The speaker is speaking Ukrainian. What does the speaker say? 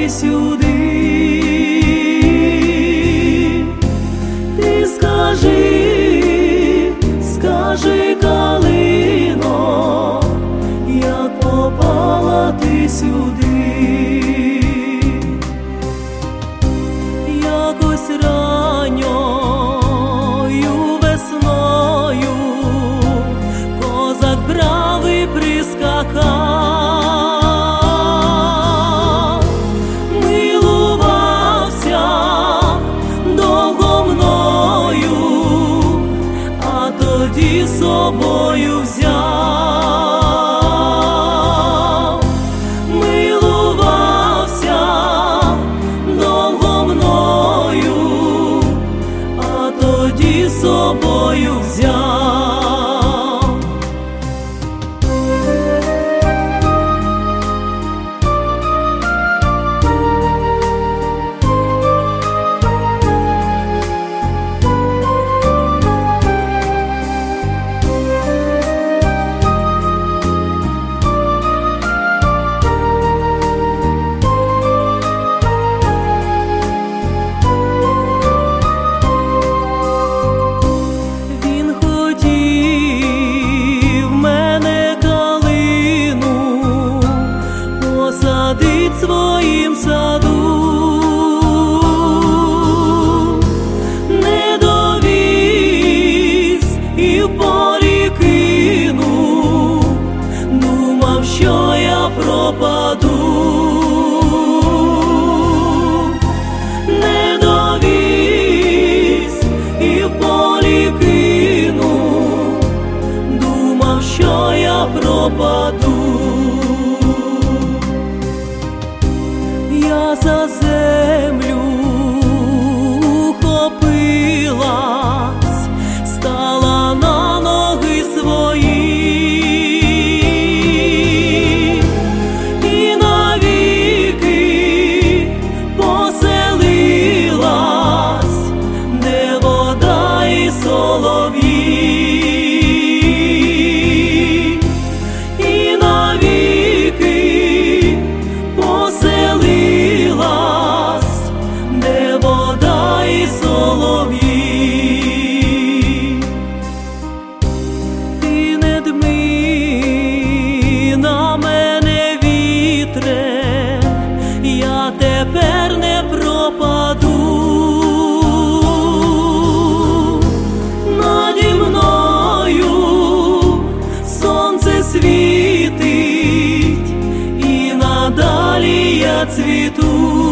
ти сюди. Ти скажи, скажи, калино, як попала ти сюди. Якось ранньою весною козак бравий прискакав, милувався довго мною, а тоді з собою взяв. Милувався довго мною, а тоді з собою взяв. Посадить в своїм саду, не довіз і в полі кинув, думав, що я пропаду. Не довіз і в полі кинув, думав, що я пропаду. Я за землю ухопилась, стала на ноги свої і навіки поселилась, де вода і солов'ї. І навіки поселилась, де вода і солов'ї. Ти не дми на мене, вітре, я тепер не пропаду. Наді мною сонце світить, і надалі я цвіту.